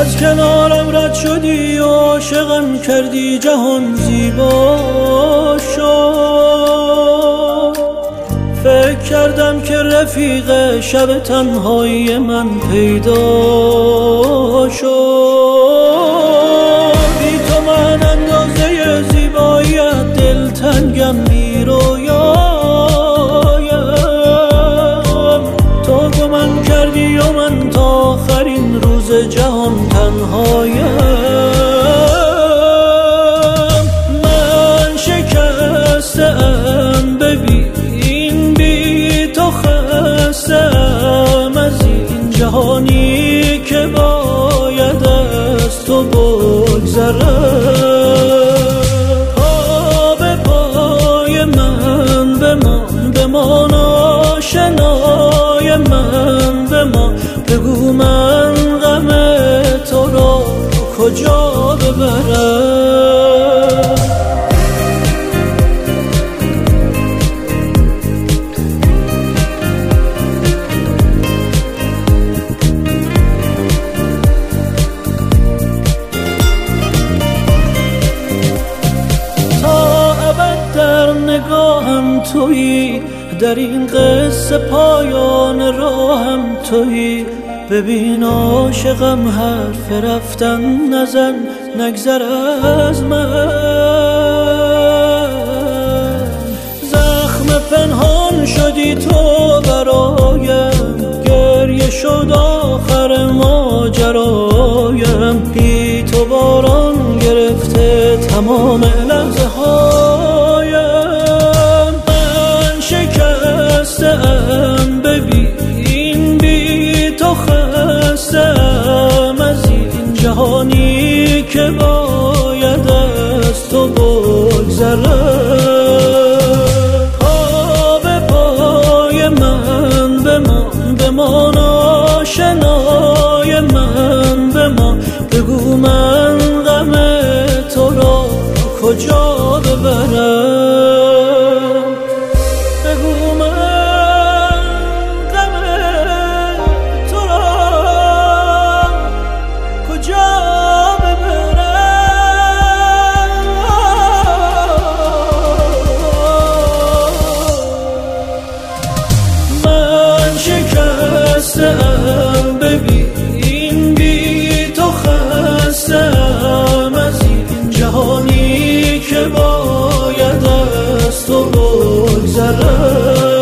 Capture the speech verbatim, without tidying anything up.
از کنارم رد شدی و عاشقم کردی، جهان زیبا شد. فکر کردم که رفیق شب تنهایی من پیدا شد. بی تو من اندازه زیباییت دلتنگم بی رویایم. تو گمم کردی و من تا آخرین روز جهان تنهایم. من شکسته‌ام ببین، بی تو خسته‌ام از این جهانی که باید از تو بگذرم. پا به پای من بمان، بمان آشنای من بمان. بگو من غم تو را کجا ببرم. تا ابد در نگاهم تویی، در این قصه پایان راهم تویی. ببین عاشقم حرف رفتن نزن، نگذر از من. زخم پنهان شدی تو برایم، گریه شد آخر ماجرایم. بی تو باران گرفته تمام لحظه هایم. من شکسته‌ام ببین، بی تو خسته‌ام از این جهانی که باید از تو بگذرم. پا به پای من بمان، بمان آشنای من بمان. بگو من غم تو را کجا ببرم. بگو من غم تو را کجا ببرم. من شکسته‌ام ببین، بی تو خسته‌ام از این جهانی که باید از تو بگذرم.